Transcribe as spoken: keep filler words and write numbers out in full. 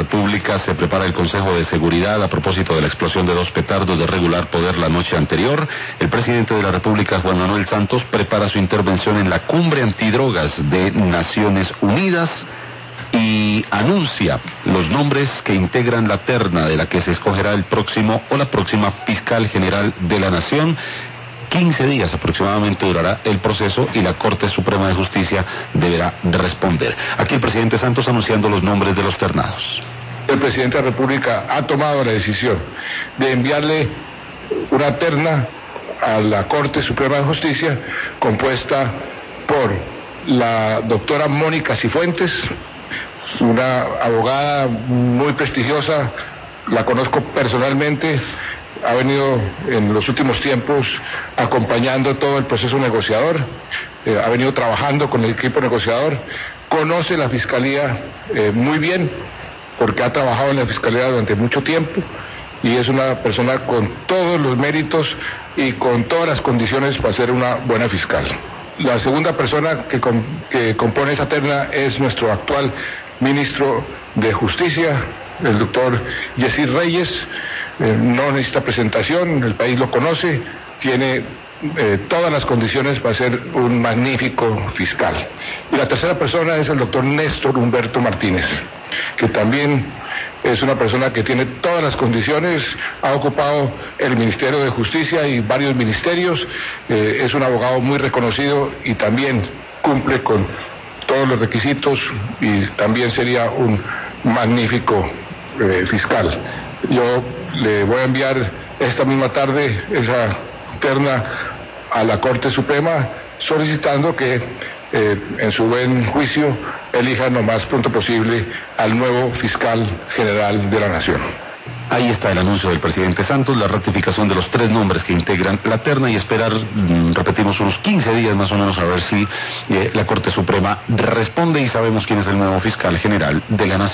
República se prepara el Consejo de Seguridad a propósito de la explosión de dos petardos de regular poder la noche anterior. El presidente de la República, Juan Manuel Santos, prepara su intervención en la cumbre antidrogas de Naciones Unidas y anuncia los nombres que integran la terna de la que se escogerá el próximo o la próxima fiscal general de la Nación. quince días aproximadamente durará el proceso y la Corte Suprema de Justicia deberá responder. Aquí el presidente Santos anunciando los nombres de los ternados. El presidente de la República ha tomado la decisión de enviarle una terna a la Corte Suprema de Justicia compuesta por la doctora Mónica Cifuentes, una abogada muy prestigiosa, la conozco personalmente, ha venido en los últimos tiempos acompañando todo el proceso negociador, eh, ha venido trabajando con el equipo negociador, conoce la Fiscalía eh, muy bien, porque ha trabajado en la Fiscalía durante mucho tiempo, y es una persona con todos los méritos y con todas las condiciones para ser una buena fiscal. La segunda persona que, com que compone esa terna es nuestro actual ministro de Justicia, el doctor Yesir Reyes. Eh, no necesita presentación, el país lo conoce, tiene eh, todas las condiciones para ser un magnífico fiscal. Y la tercera persona es el doctor Néstor Humberto Martínez, que también es una persona que tiene todas las condiciones, ha ocupado el Ministerio de Justicia y varios ministerios, eh, es un abogado muy reconocido y también cumple con todos los requisitos y también sería un magnífico eh, fiscal. Yo le voy a enviar esta misma tarde esa terna a la Corte Suprema solicitando que eh, en su buen juicio elijan lo más pronto posible al nuevo fiscal general de la Nación. Ahí está el anuncio del presidente Santos, la ratificación de los tres nombres que integran la terna y esperar, mmm, repetimos, unos quince días más o menos a ver si eh, la Corte Suprema responde y sabemos quién es el nuevo fiscal general de la Nación.